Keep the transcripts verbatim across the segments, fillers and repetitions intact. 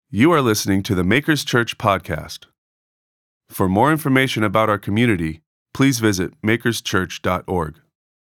You are listening to the Makers Church podcast. For more information about our community, please visit makers church dot org.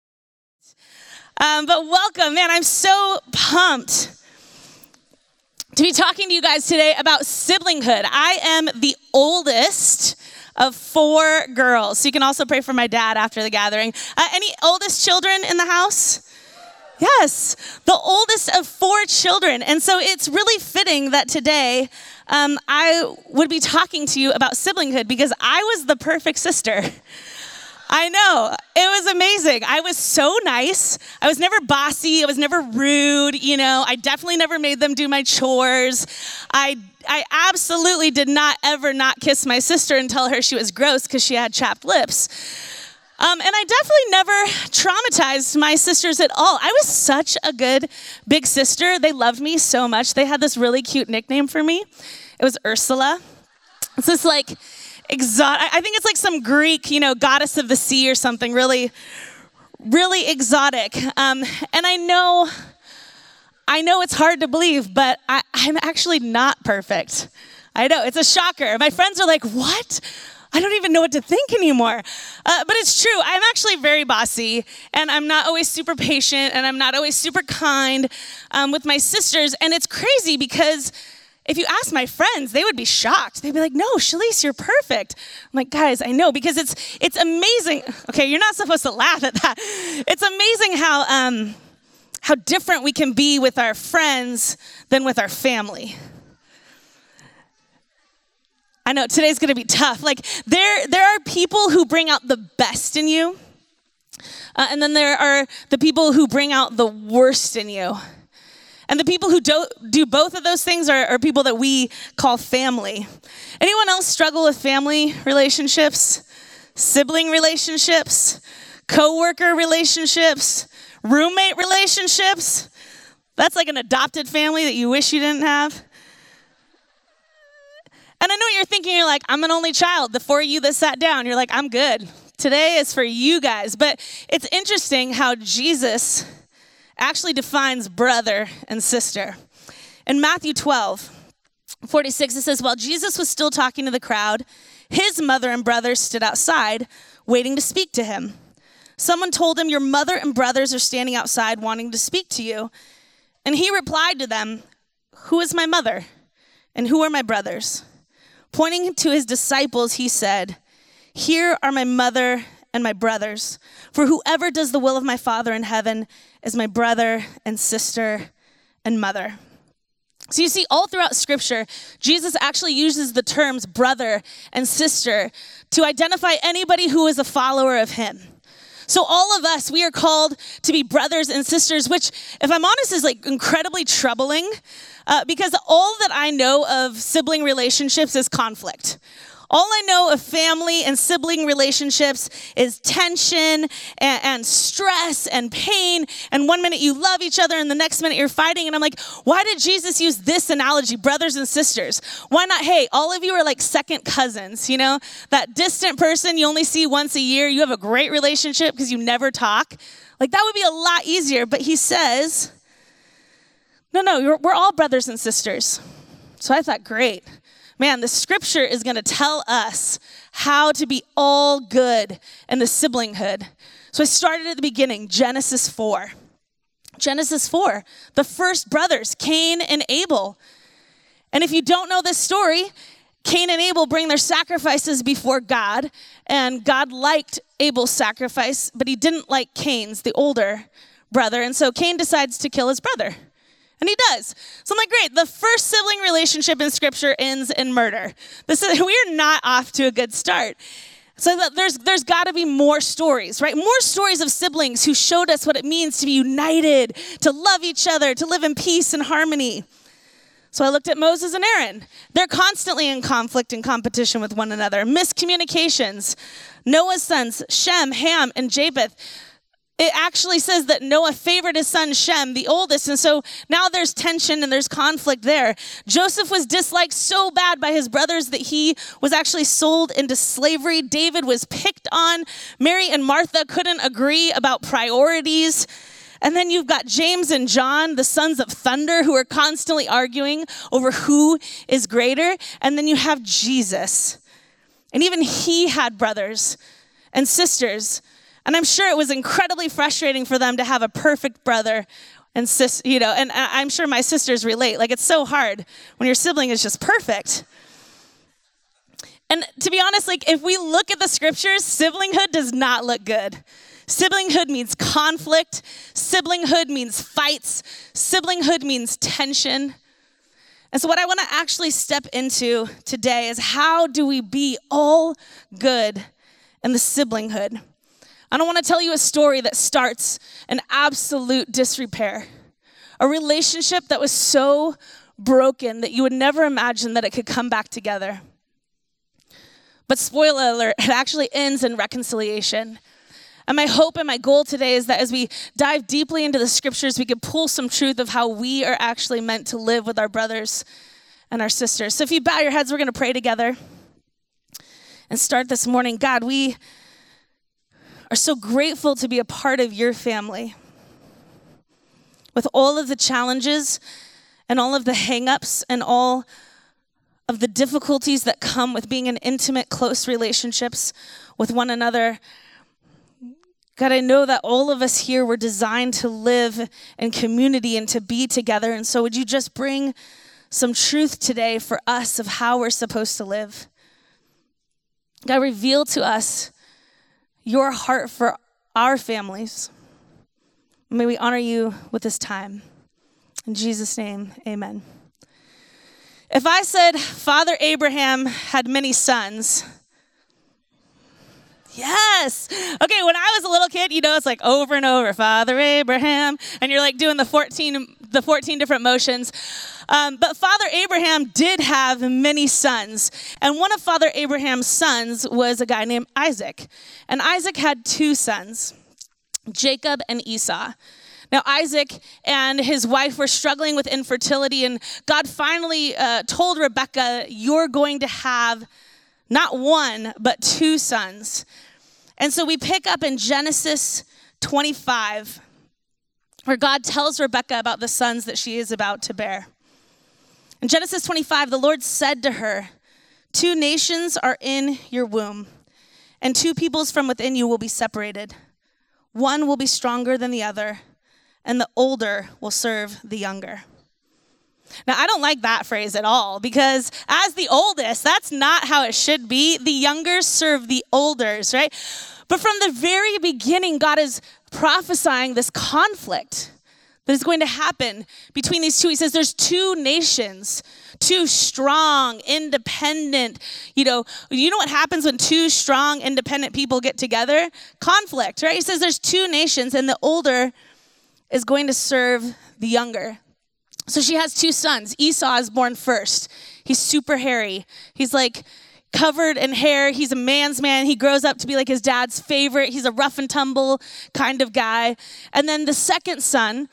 Um, but welcome, man, I'm so pumped to be talking to you guys today about siblinghood. I am the oldest of four girls. So you can also pray for my dad after the gathering. Uh, any oldest children in the house? Yes, the oldest of four children. And so it's really fitting that today um, I would be talking to you about siblinghood because I was the perfect sister. I know, it was amazing. I was so nice. I was never bossy. I was never rude. You know, I definitely never made them do my chores. I I absolutely did not ever not kiss my sister and tell her she was gross because she had chapped lips. Um, and I definitely never traumatized my sisters at all. I was such a good big sister. They loved me so much. They had this really cute nickname for me. It was Ursula. It's this like exotic, I think it's like some Greek, you know, goddess of the sea or something really, really exotic. Um, and I know, I know it's hard to believe, but I, I'm actually not perfect. I know, it's a shocker. My friends are like, what? I don't even know what to think anymore. Uh, but it's true. I'm actually very bossy, and I'm not always super patient, and I'm not always super kind um, with my sisters. And it's crazy because if you ask my friends, they would be shocked. They'd be like, no, Shalise, you're perfect. I'm like, guys, I know, because it's it's amazing. Okay, you're not supposed to laugh at that. It's amazing how um, how different we can be with our friends than with our family. I know today's gonna be tough. Like there, there are people who bring out the best in you, uh, and then there are the people who bring out the worst in you. And the people who do, do both of those things are, are people that we call family. Anyone else struggle with family relationships, sibling relationships, coworker relationships, roommate relationships? That's like an adopted family that you wish you didn't have. And I know what you're thinking. You're like, I'm an only child. The four of you that sat down, you're like, I'm good. Today is for you guys. But it's interesting how Jesus actually defines brother and sister. In Matthew twelve, forty-six, it says, while Jesus was still talking to the crowd, his mother and brothers stood outside waiting to speak to him. Someone told him, your mother and brothers are standing outside wanting to speak to you. And he replied to them, who is my mother and who are my brothers? Pointing to his disciples, he said, here are my mother and my brothers. For whoever does the will of my Father in heaven is my brother and sister and mother. So you see, all throughout Scripture, Jesus actually uses the terms brother and sister to identify anybody who is a follower of him. So all of us, we are called to be brothers and sisters, which, if I'm honest, is like incredibly troubling uh, because all that I know of sibling relationships is conflict. All I know of family and sibling relationships is tension and, and stress and pain. And one minute you love each other and the next minute you're fighting. And I'm like, why did Jesus use this analogy, brothers and sisters? Why not, hey, all of you are like second cousins, you know? That distant person you only see once a year. You have a great relationship because you never talk. Like that would be a lot easier. But he says, no, no, you're, we're all brothers and sisters. So I thought, great. Man, the scripture is going to tell us how to be all good in the siblinghood. So I started at the beginning, Genesis four. Genesis four, the first brothers, Cain and Abel. And if you don't know this story, Cain and Abel bring their sacrifices before God, and God liked Abel's sacrifice, but he didn't like Cain's, the older brother. And so Cain decides to kill his brother. And he does. So I'm like, great, the first sibling relationship in Scripture ends in murder. This is, we are not off to a good start. So that there's there's got to be more stories, right? More stories of siblings who showed us what it means to be united, to love each other, to live in peace and harmony. So I looked at Moses and Aaron. They're constantly in conflict and competition with one another. Miscommunications. Noah's sons, Shem, Ham, and Japheth. It actually says that Noah favored his son Shem, the oldest, and so now there's tension and there's conflict there. Joseph was disliked so bad by his brothers that he was actually sold into slavery. David was picked on. Mary and Martha couldn't agree about priorities. And then you've got James and John, the sons of thunder, who are constantly arguing over who is greater. And then you have Jesus. And even he had brothers and sisters. And I'm sure it was incredibly frustrating for them to have a perfect brother and sis, you know, and I'm sure my sisters relate. Like, it's so hard when your sibling is just perfect. And to be honest, like, if we look at the scriptures, siblinghood does not look good. Siblinghood means conflict. Siblinghood means fights. Siblinghood means tension. And so what I want to actually step into today is, how do we be all good in the siblinghood? I don't want to tell you a story that starts in absolute disrepair. A relationship that was so broken that you would never imagine that it could come back together. But spoiler alert, it actually ends in reconciliation. And my hope and my goal today is that as we dive deeply into the scriptures, we can pull some truth of how we are actually meant to live with our brothers and our sisters. So if you bow your heads, we're going to pray together and start this morning. God, we are so grateful to be a part of your family. With all of the challenges and all of the hang-ups and all of the difficulties that come with being in intimate, close relationships with one another, God, I know that all of us here were designed to live in community and to be together. And so would you just bring some truth today for us of how we're supposed to live? God, reveal to us your heart for our families. May we honor you with this time. In Jesus' name, amen. If I said Father Abraham had many sons, yes. Okay, when I was a little kid, you know, it's like over and over, Father Abraham, and you're like doing the fourteen, the fourteen different motions. Um, but Father Abraham did have many sons, and one of Father Abraham's sons was a guy named Isaac. And Isaac had two sons, Jacob and Esau. Now, Isaac and his wife were struggling with infertility, and God finally uh, told Rebekah, you're going to have not one, but two sons. And so we pick up in Genesis twenty-five, where God tells Rebekah about the sons that she is about to bear. In Genesis twenty-five, the Lord said to her, two nations are in your womb, and two peoples from within you will be separated. One will be stronger than the other, and the older will serve the younger. Now, I don't like that phrase at all, because as the oldest, that's not how it should be. The youngers serve the olders, right? But from the very beginning, God is prophesying this conflict that is going to happen between these two. He says there's two nations, two strong, independent, you know, you know what happens when two strong, independent people get together? Conflict, right? He says there's two nations, and the older is going to serve the younger. So she has two sons. Esau is born first. He's super hairy. He's like covered in hair. He's a man's man. He grows up to be like his dad's favorite. He's a rough and tumble kind of guy. And then the second son,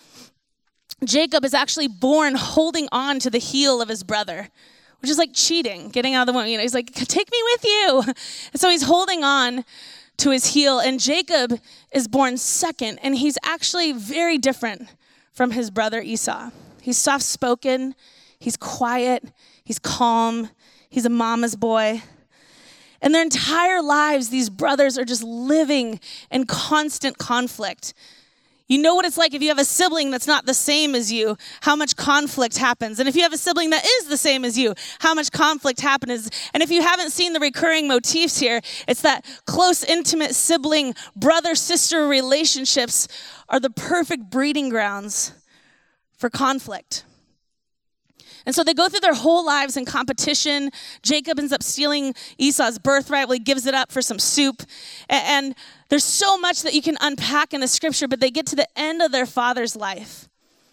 Jacob, is actually born holding on to the heel of his brother, which is like cheating, getting out of the womb. You know, he's like, take me with you. And so he's holding on to his heel. And Jacob is born second, and he's actually very different from his brother Esau. He's soft-spoken, he's quiet, he's calm, he's a mama's boy. And their entire lives, these brothers are just living in constant conflict. You know what it's like if you have a sibling that's not the same as you, how much conflict happens. And if you have a sibling that is the same as you, how much conflict happens. And if you haven't seen the recurring motifs here, it's that close, intimate sibling, brother-sister relationships are the perfect breeding grounds for conflict. And so they go through their whole lives in competition. Jacob ends up stealing Esau's birthright. Well, he gives it up for some soup. And there's so much that you can unpack in the scripture, but they get to the end of their father's life.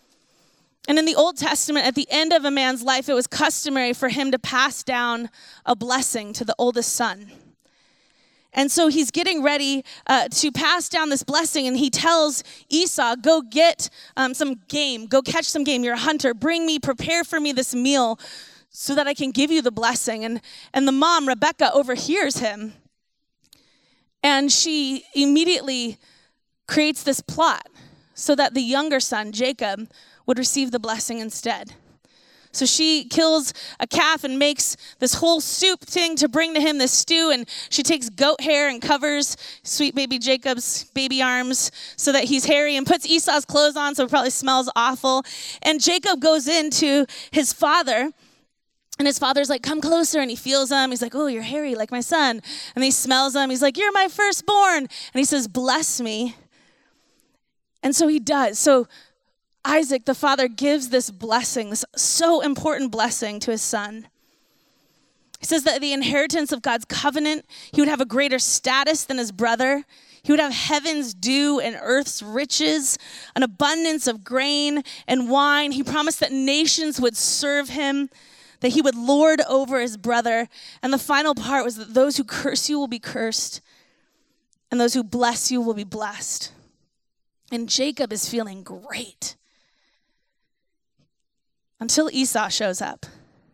And in the Old Testament, at the end of a man's life, it was customary for him to pass down a blessing to the oldest son. And so he's getting ready uh, to pass down this blessing, and he tells Esau, go get um, some game, go catch some game. You're a hunter. Bring me, prepare for me this meal so that I can give you the blessing. And, and the mom, Rebekah, overhears him, and she immediately creates this plot so that the younger son, Jacob, would receive the blessing instead. So she kills a calf and makes this whole soup thing to bring to him, this stew, and she takes goat hair and covers sweet baby Jacob's baby arms so that he's hairy, and puts Esau's clothes on so it probably smells awful. And Jacob goes into his father, and his father's like, come closer, and he feels him. He's like, oh, you're hairy like my son. And he smells him. He's like, you're my firstborn. And he says, bless me. And so he does. So Isaac, the father, gives this blessing, this so important blessing to his son. He says that the inheritance of God's covenant, he would have a greater status than his brother. He would have heaven's dew and earth's riches, an abundance of grain and wine. He promised that nations would serve him, that he would lord over his brother. And the final part was that those who curse you will be cursed, and those who bless you will be blessed. And Jacob is feeling great until Esau shows up.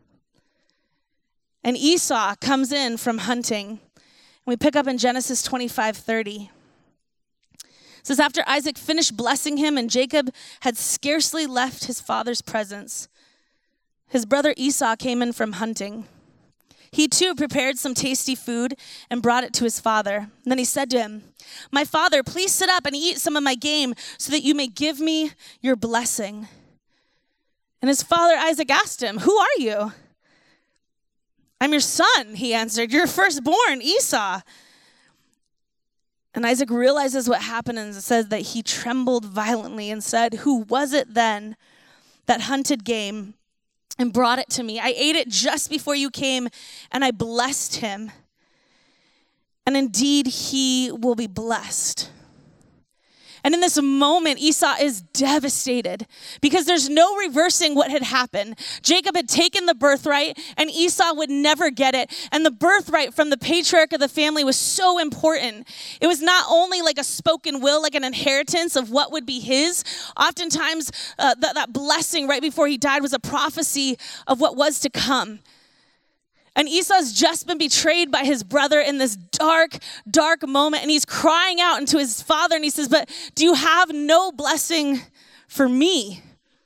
And Esau comes in from hunting. And we pick up in Genesis twenty-five thirty. It says, after Isaac finished blessing him and Jacob had scarcely left his father's presence, his brother Esau came in from hunting. He too prepared some tasty food and brought it to his father. And then he said to him, my father, please sit up and eat some of my game so that you may give me your blessing. And his father Isaac asked him, who are you? I'm your son, he answered, your firstborn, Esau. And Isaac realizes what happened, and it says that he trembled violently and said, who was it then that hunted game and brought it to me? I ate it just before you came, and I blessed him. And indeed, he will be blessed. And in this moment, Esau is devastated because there's no reversing what had happened. Jacob had taken the birthright, and Esau would never get it. And the birthright from the patriarch of the family was so important. It was not only like a spoken will, like an inheritance of what would be his. Oftentimes, uh, th- that blessing right before he died was a prophecy of what was to come. And Esau's just been betrayed by his brother in this dark, dark moment. And he's crying out into his father. And he says, but do you have no blessing for me?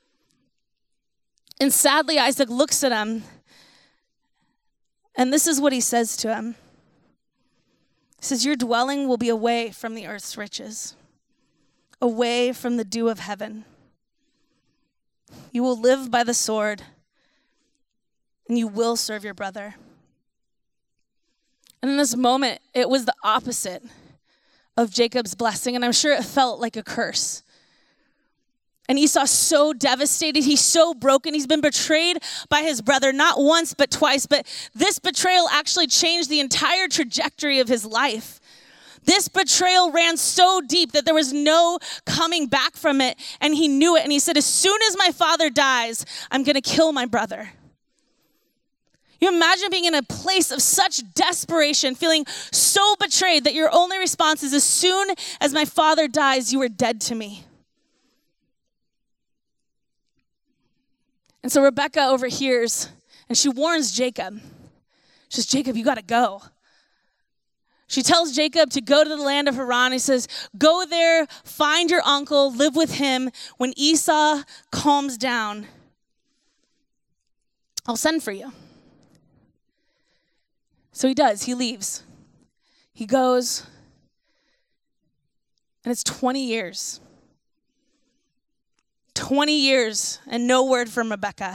And sadly, Isaac looks at him. And this is what he says to him. He says, your dwelling will be away from the earth's riches, away from the dew of heaven. You will live by the sword, and you will serve your brother. And in this moment, it was the opposite of Jacob's blessing, and I'm sure it felt like a curse. And Esau's so devastated, he's so broken, he's been betrayed by his brother, not once but twice, but this betrayal actually changed the entire trajectory of his life. This betrayal ran so deep that there was no coming back from it, and he knew it, and he said, as soon as my father dies, I'm gonna kill my brother. You imagine being in a place of such desperation, feeling so betrayed that your only response is, as soon as my father dies, you are dead to me. And so Rebecca overhears, and she warns Jacob. She says, Jacob, you gotta go. She tells Jacob to go to the land of Haran. He says, go there, find your uncle, live with him. When Esau calms down, I'll send for you. So he does, he leaves. He goes, and it's twenty years. twenty years and no word from Rebecca.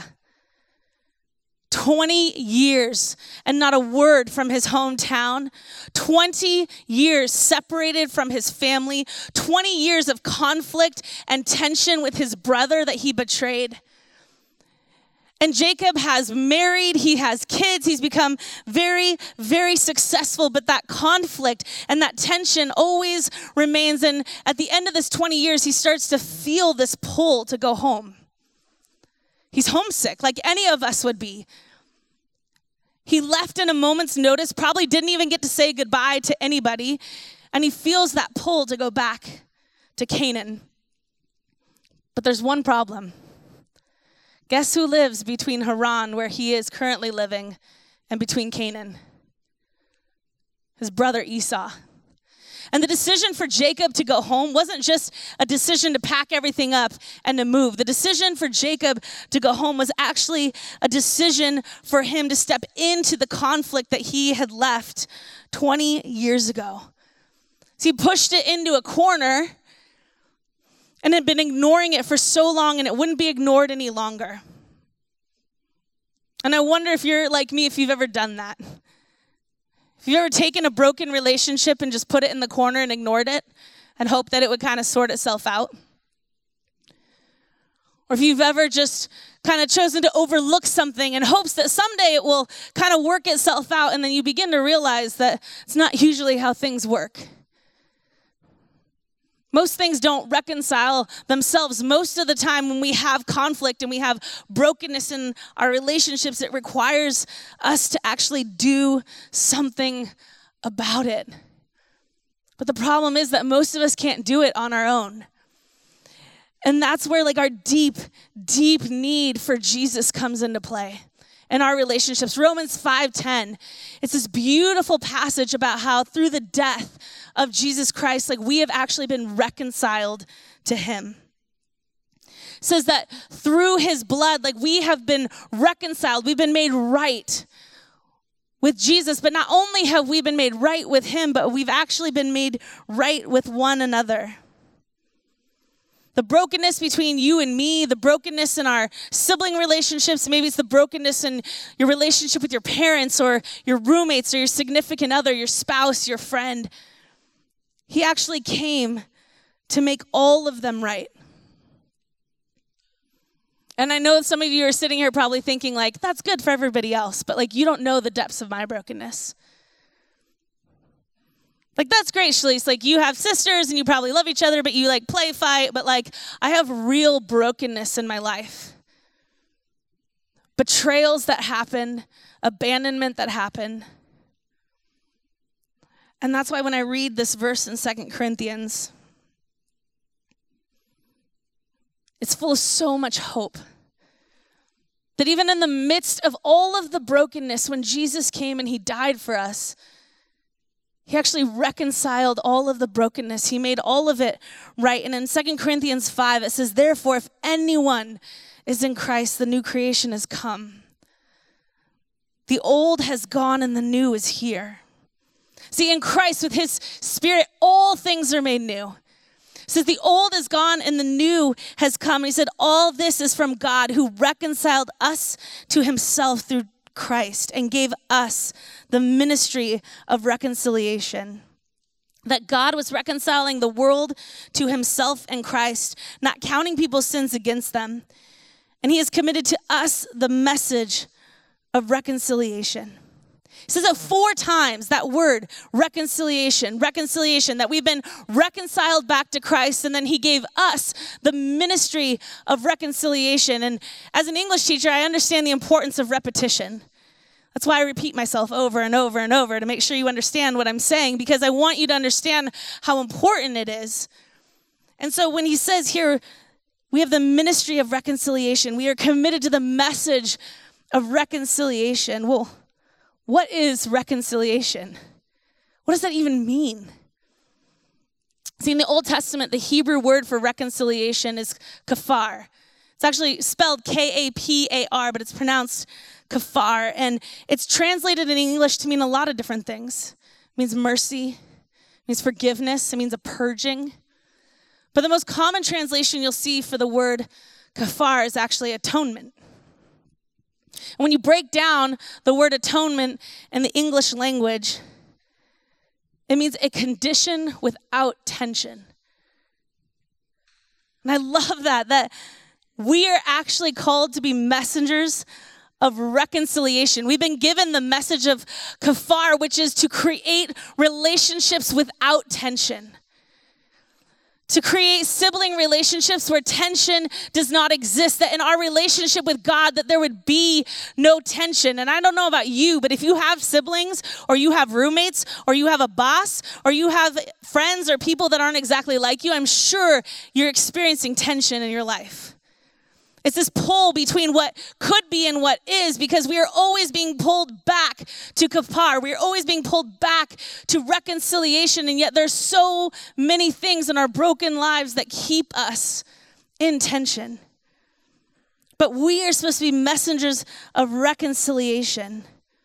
twenty years and not a word from his hometown. twenty years separated from his family. twenty years of conflict and tension with his brother that he betrayed. And Jacob has married, he has kids, he's become very, very successful, but that conflict and that tension always remains. And at the end of this twenty years, he starts to feel this pull to go home. He's homesick, like any of us would be. He left in a moment's notice, probably didn't even get to say goodbye to anybody, and he feels that pull to go back to Canaan. But there's one problem. Guess who lives between Haran, where he is currently living, and between Canaan? His brother Esau. And the decision for Jacob to go home wasn't just a decision to pack everything up and to move. The decision for Jacob to go home was actually a decision for him to step into the conflict that he had left twenty years ago. So he pushed it into a corner and had been ignoring it for so long, and it wouldn't be ignored any longer. And I wonder if you're like me, if you've ever done that. Have you ever taken a broken relationship and just put it in the corner and ignored it and hoped that it would kind of sort itself out? Or if you've ever just kind of chosen to overlook something in hopes that someday it will kind of work itself out, and then you begin to realize that it's not usually how things work. Most things don't reconcile themselves. Most of the time when we have conflict and we have brokenness in our relationships, it requires us to actually do something about it. But the problem is that most of us can't do it on our own. And that's where like our deep, deep need for Jesus comes into play in our relationships. Romans five ten, it's this beautiful passage about how through the death of Jesus Christ, like we have actually been reconciled to him. It says that through his blood, like we have been reconciled, we've been made right with Jesus. But not only have we been made right with him, but we've actually been made right with one another. The brokenness between you and me, the brokenness in our sibling relationships, maybe it's the brokenness in your relationship with your parents or your roommates or your significant other, your spouse, your friend. He actually came to make all of them right. And I know some of you are sitting here probably thinking like, that's good for everybody else, but like you don't know the depths of my brokenness. Like, that's great, Shalise. Like, you have sisters and you probably love each other, but you like play fight. But like, I have real brokenness in my life. Betrayals that happen, abandonment that happen. And that's why when I read this verse in Second Corinthians, it's full of so much hope. That even in the midst of all of the brokenness, when Jesus came and he died for us, he actually reconciled all of the brokenness. He made all of it right. And in Second Corinthians five, it says, therefore, if anyone is in Christ, the new creation has come. The old has gone and the new is here. See, in Christ, with his Spirit, all things are made new. It says the old is gone and the new has come. And he said, all this is from God who reconciled us to himself through Christ and gave us the ministry of reconciliation. That God was reconciling the world to himself in Christ, not counting people's sins against them. And he has committed to us the message of reconciliation. He says it four times, that word, reconciliation, reconciliation, that we've been reconciled back to Christ, and then he gave us the ministry of reconciliation. And as an English teacher, I understand the importance of repetition. That's why I repeat myself over and over and over to make sure you understand what I'm saying, because I want you to understand how important it is. And so when he says here, we have the ministry of reconciliation, we are committed to the message of reconciliation. Well, what is reconciliation? What does that even mean? See, in the Old Testament, the Hebrew word for reconciliation is kafar. It's actually spelled K A P A R, but it's pronounced kafar. And it's translated in English to mean a lot of different things. It means mercy. It means forgiveness. It means a purging. But the most common translation you'll see for the word kafar is actually atonement. When you break down the word atonement in the English language, it means a condition without tension. And I love that, that we are actually called to be messengers of reconciliation. We've been given the message of kafar, which is to create relationships without tension. To create sibling relationships where tension does not exist, that in our relationship with God, that there would be no tension. And I don't know about you, but if you have siblings or you have roommates or you have a boss or you have friends or people that aren't exactly like you, I'm sure you're experiencing tension in your life. It's this pull between what could be and what is, because we are always being pulled back to kapar. We are always being pulled back to reconciliation, and yet there's so many things in our broken lives that keep us in tension. But we are supposed to be messengers of reconciliation.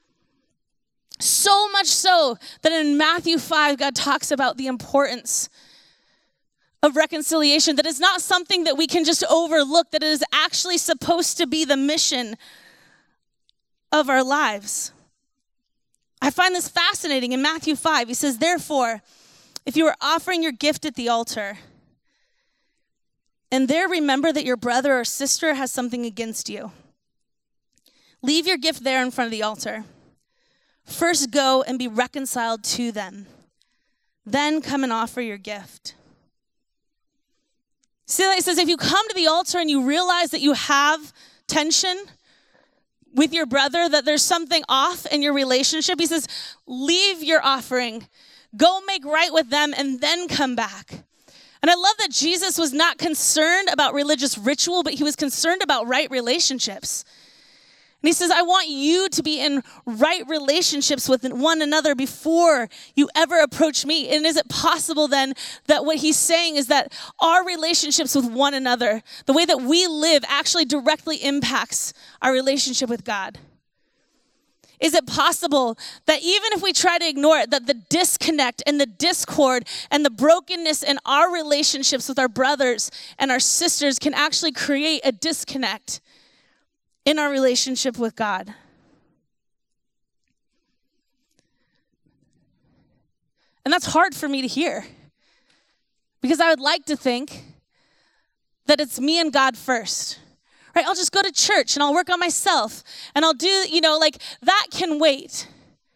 So much so that in Matthew five, God talks about the importance of reconciliation, that is not something that we can just overlook, that it is actually supposed to be the mission of our lives. I find this fascinating. In Matthew five, he says, therefore, if you are offering your gift at the altar, and there remember that your brother or sister has something against you, leave your gift there in front of the altar. First go and be reconciled to them. Then come and offer your gift. See, it says if you come to the altar and you realize that you have tension with your brother, that there's something off in your relationship, he says, leave your offering, go make right with them, and then come back. And I love that Jesus was not concerned about religious ritual, but he was concerned about right relationships. And he says, I want you to be in right relationships with one another before you ever approach me. And is it possible then that what he's saying is that our relationships with one another, the way that we live, actually directly impacts our relationship with God? Is it possible that even if we try to ignore it, that the disconnect and the discord and the brokenness in our relationships with our brothers and our sisters can actually create a disconnect in our relationship with God? And that's hard for me to hear, because I would like to think that it's me and God first, right? I'll just go to church and I'll work on myself and I'll do, you know, like that can wait.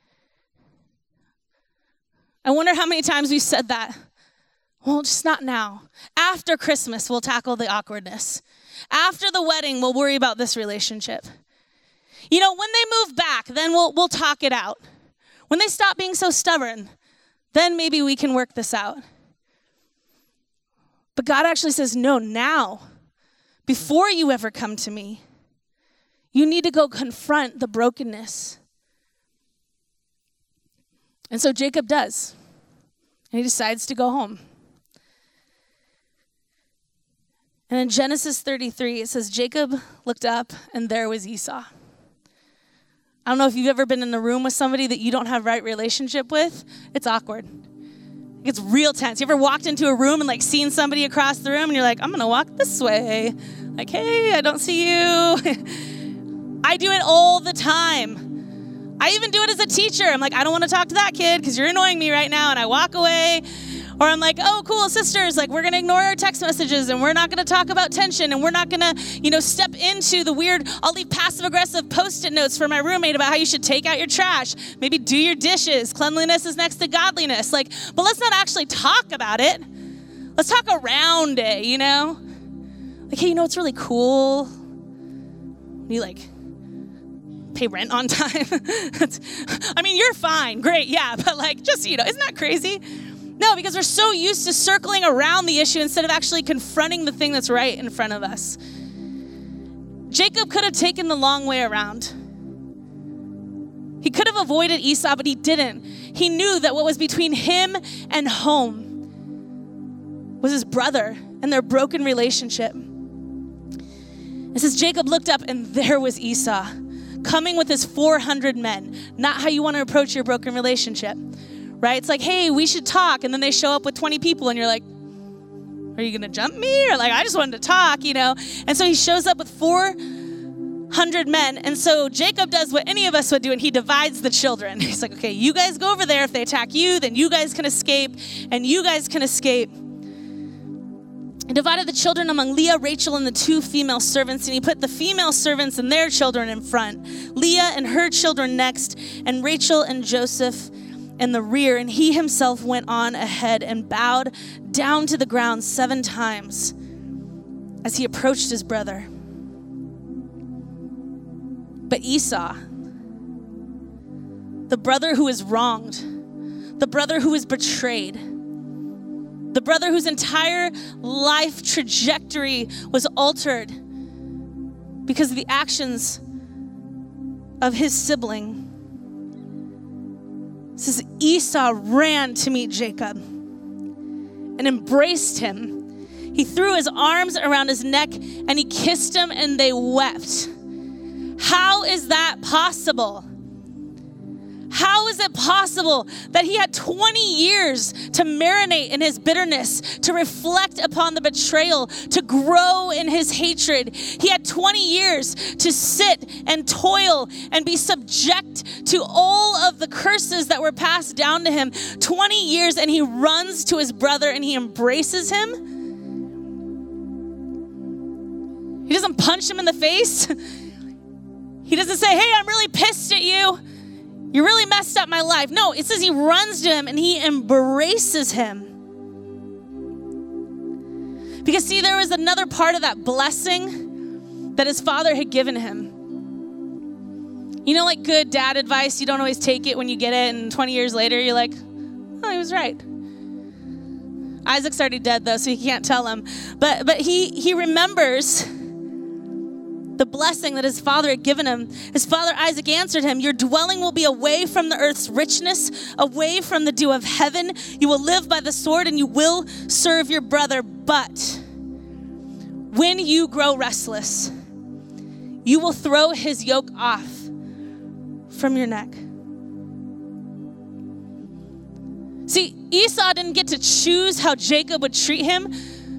I wonder how many times we've said that. Well, just not now. After Christmas, we'll tackle the awkwardness. After the wedding, we'll worry about this relationship. You know, when they move back, then we'll we'll talk it out. When they stop being so stubborn, then maybe we can work this out. But God actually says, no, now, before you ever come to me, you need to go confront the brokenness. And so Jacob does. And he decides to go home. And in Genesis thirty-three, it says, Jacob looked up and there was Esau. I don't know if you've ever been in a room with somebody that you don't have right relationship with. It's awkward. It's real tense. You ever walked into a room and like seen somebody across the room and you're like, I'm going to walk this way. Like, hey, I don't see you. I do it all the time. I even do it as a teacher. I'm like, I don't want to talk to that kid because you're annoying me right now. And I walk away. Or I'm like, oh, cool, sisters, like we're going to ignore our text messages and we're not going to talk about tension and we're not going to, you know, step into the weird, I'll leave passive-aggressive Post-it notes for my roommate about how you should take out your trash, maybe do your dishes. Cleanliness is next to godliness. Like, but let's not actually talk about it. Let's talk around it, you know? Like, hey, you know what's really cool? You like pay rent on time. I mean, you're fine, great, yeah, but like, just, you know, isn't that crazy? No, because we're so used to circling around the issue instead of actually confronting the thing that's right in front of us. Jacob could have taken the long way around. He could have avoided Esau, but he didn't. He knew that what was between him and home was his brother and their broken relationship. It says Jacob looked up and there was Esau coming with his four hundred men. Not how you want to approach your broken relationship. Right? It's like, hey, we should talk. And then they show up with twenty people and you're like, are you going to jump me? Or like, I just wanted to talk, you know? And so he shows up with four hundred men. And so Jacob does what any of us would do, and he divides the children. He's like, okay, you guys go over there. If they attack you, then you guys can escape, and you guys can escape. He divided the children among Leah, Rachel, and the two female servants, and he put the female servants and their children in front, Leah and her children next, and Rachel and Joseph in the rear, and he himself went on ahead and bowed down to the ground seven times as he approached his brother. But Esau, the brother who is wronged, the brother who is betrayed, the brother whose entire life trajectory was altered because of the actions of his sibling. It says Esau ran to meet Jacob and embraced him. He threw his arms around his neck and he kissed him and they wept. How is that possible? How is it possible that he had twenty years to marinate in his bitterness, to reflect upon the betrayal, to grow in his hatred? He had twenty years to sit and toil and be subject to all of the curses that were passed down to him. twenty years, and he runs to his brother and he embraces him. He doesn't punch him in the face. He doesn't say, hey, I'm really pissed at you. You really messed up my life. No, it says he runs to him and he embraces him. Because see, there was another part of that blessing that his father had given him. You know, like good dad advice, you don't always take it when you get it, and twenty years later, you're like, oh, he was right. Isaac's already dead though, so you can't tell him. But but he he remembers the blessing that his father had given him. His father Isaac answered him, your dwelling will be away from the earth's richness, away from the dew of heaven. You will live by the sword and you will serve your brother. But when you grow restless, you will throw his yoke off from your neck. See, Esau didn't get to choose how Jacob would treat him,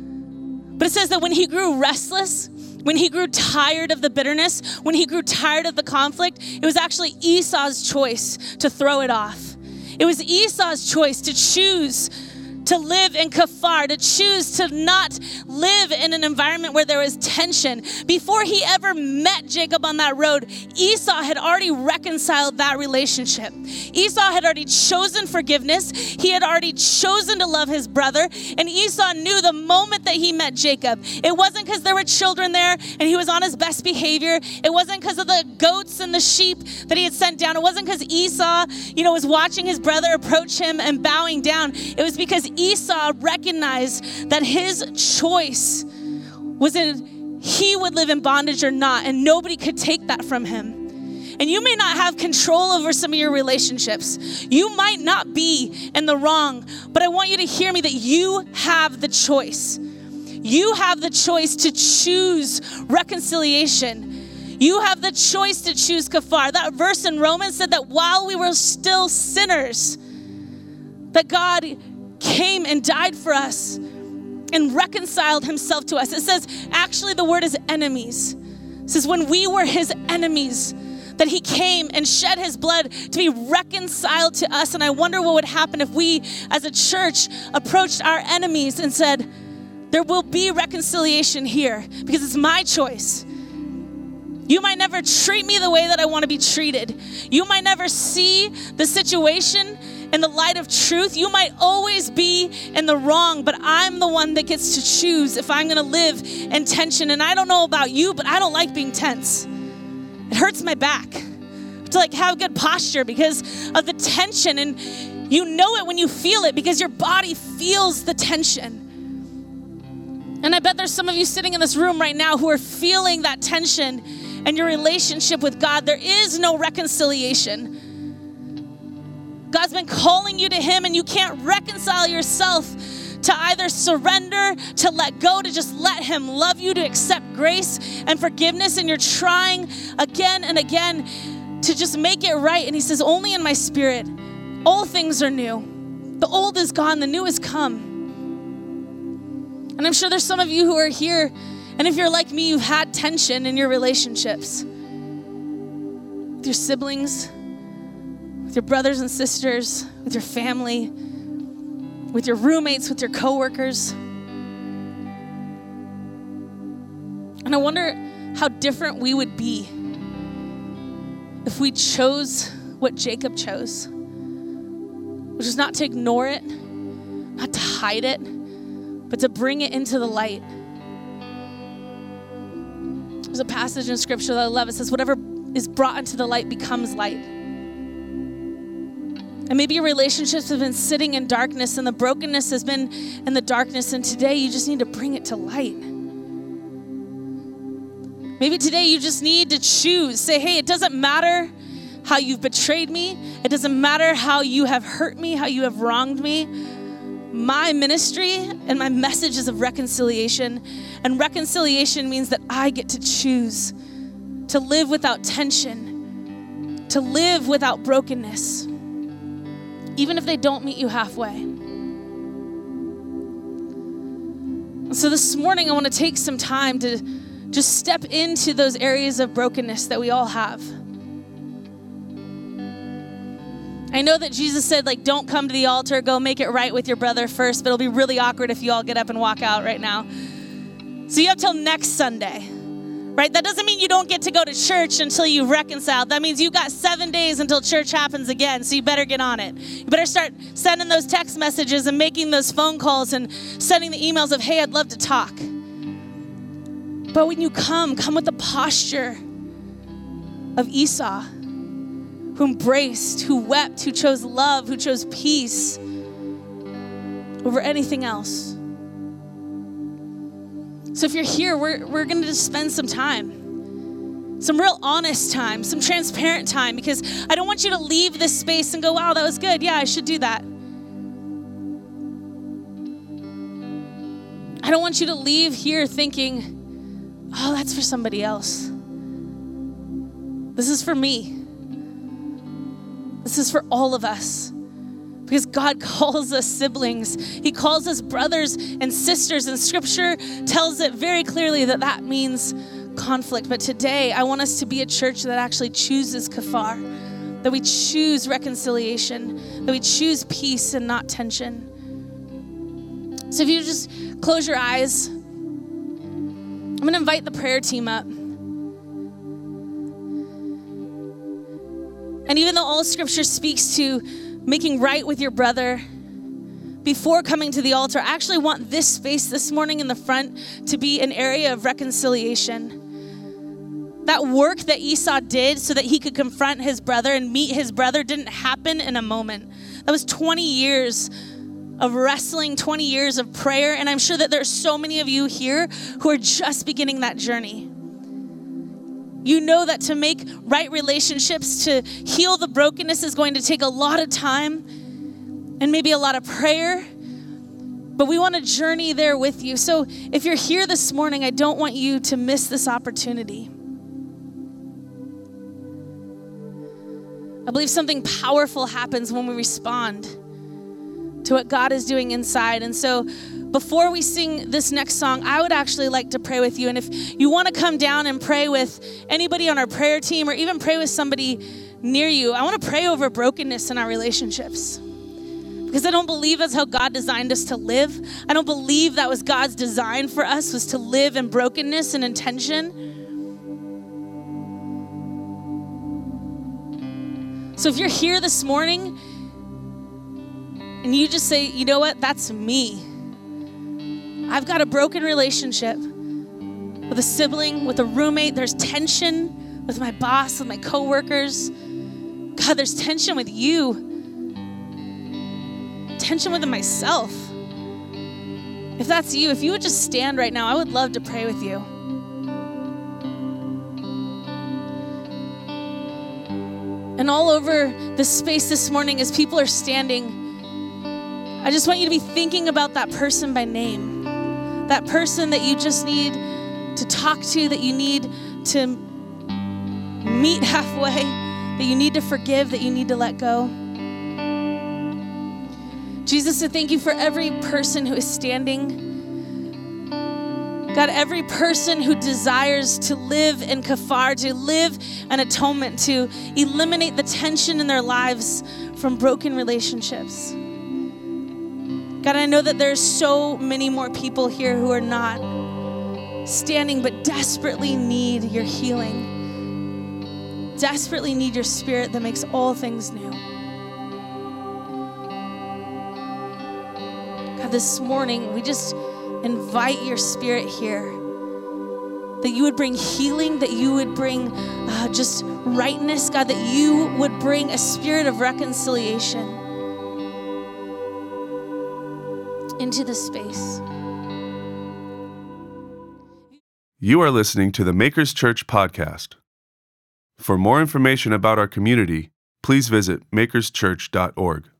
but it says that when he grew restless, when he grew tired of the bitterness, when he grew tired of the conflict, it was actually Esau's choice to throw it off. It was Esau's choice to choose to live in kafar, to choose to not live in an environment where there was tension. Before he ever met Jacob on that road, Esau had already reconciled that relationship. Esau had already chosen forgiveness. He had already chosen to love his brother. And Esau knew the moment that he met Jacob, it wasn't because there were children there and he was on his best behavior. It wasn't because of the goats and the sheep that he had sent down. It wasn't because Esau, you know, was watching his brother approach him and bowing down. It was because Esau recognized that his choice was in he would live in bondage or not, and nobody could take that from him. And you may not have control over some of your relationships. You might not be in the wrong, but I want you to hear me that you have the choice. You have the choice to choose reconciliation. You have the choice to choose kafar. That verse in Romans said that while we were still sinners, that God came and died for us and reconciled himself to us. It says, actually the word is enemies. It says when we were his enemies, that he came and shed his blood to be reconciled to us. And I wonder what would happen if we as a church approached our enemies and said, there will be reconciliation here because it's my choice. You might never treat me the way that I want to be treated. You might never see the situation in the light of truth. You might always be in the wrong, but I'm the one that gets to choose if I'm going to live in tension. And I don't know about you, but I don't like being tense. It hurts my back to like have good posture because of the tension. And you know it when you feel it because your body feels the tension. And I bet there's some of you sitting in this room right now who are feeling that tension in your relationship with God. There is no reconciliation. God's been calling you to him and you can't reconcile yourself to either surrender, to let go, to just let him love you, to accept grace and forgiveness. And you're trying again and again to just make it right. And he says, only in my spirit, all things are new. The old is gone, the new has come. And I'm sure there's some of you who are here, and if you're like me, you've had tension in your relationships with your siblings, with your brothers and sisters, with your family, with your roommates, with your coworkers. And I wonder how different we would be if we chose what Jacob chose, which is not to ignore it, not to hide it, but to bring it into the light. There's a passage in scripture that I love. It says, whatever is brought into the light becomes light. And maybe your relationships have been sitting in darkness and the brokenness has been in the darkness, and today you just need to bring it to light. Maybe today you just need to choose. Say, hey, it doesn't matter how you've betrayed me. It doesn't matter how you have hurt me, how you have wronged me. My ministry and my message is of reconciliation. And reconciliation means that I get to choose to live without tension, to live without brokenness, even if they don't meet you halfway. So this morning, I want to take some time to just step into those areas of brokenness that we all have. I know that Jesus said, like, don't come to the altar, go make it right with your brother first, but it'll be really awkward if you all get up and walk out right now. So you have till next Sunday, right? That doesn't mean you don't get to go to church until you've reconciled. That means you've got seven days until church happens again, so you better get on it. You better start sending those text messages and making those phone calls and sending the emails of, hey, I'd love to talk. But when you come, come with the posture of Esau, who embraced, who wept, who chose love, who chose peace over anything else. So if you're here, we're, we're going to just spend some time, some real honest time, some transparent time, because I don't want you to leave this space and go, wow, that was good. Yeah, I should do that. I don't want you to leave here thinking, oh, that's for somebody else. This is for me. This is for all of us, because God calls us siblings. He calls us brothers and sisters, and Scripture tells it very clearly that that means conflict. But today, I want us to be a church that actually chooses kafar, that we choose reconciliation, that we choose peace and not tension. So if you just close your eyes, I'm going to invite the prayer team up. And even though all Scripture speaks to making right with your brother before coming to the altar, I actually want this space this morning in the front to be an area of reconciliation. That work that Esau did so that he could confront his brother and meet his brother didn't happen in a moment. That was twenty years of wrestling, twenty years of prayer, and I'm sure that there's so many of you here who are just beginning that journey. You know that to make right relationships, to heal the brokenness is going to take a lot of time and maybe a lot of prayer, but we want to journey there with you. So if you're here this morning, I don't want you to miss this opportunity. I believe something powerful happens when we respond to what God is doing inside. And so before we sing this next song, I would actually like to pray with you. And if you want to come down and pray with anybody on our prayer team or even pray with somebody near you, I want to pray over brokenness in our relationships. Because I don't believe that's how God designed us to live. I don't believe that was God's design for us, was to live in brokenness and in tension. So if you're here this morning and you just say, you know what, that's me. I've got a broken relationship with a sibling, with a roommate. There's tension with my boss, with my coworkers. God, there's tension with you. Tension with myself. If that's you, if you would just stand right now, I would love to pray with you. And all over this space this morning, as people are standing, I just want you to be thinking about that person by name. That person that you just need to talk to, that you need to meet halfway, that you need to forgive, that you need to let go. Jesus, I thank you for every person who is standing. God, every person who desires to live in kafar, to live an atonement, to eliminate the tension in their lives from broken relationships. God, I know that there's so many more people here who are not standing, but desperately need your healing, desperately need your Spirit that makes all things new. God, this morning, we just invite your Spirit here, that you would bring healing, that you would bring uh, just rightness, God, that you would bring a spirit of reconciliation into the space. You are listening to the Makers Church podcast. For more information about our community, please visit makers church dot org.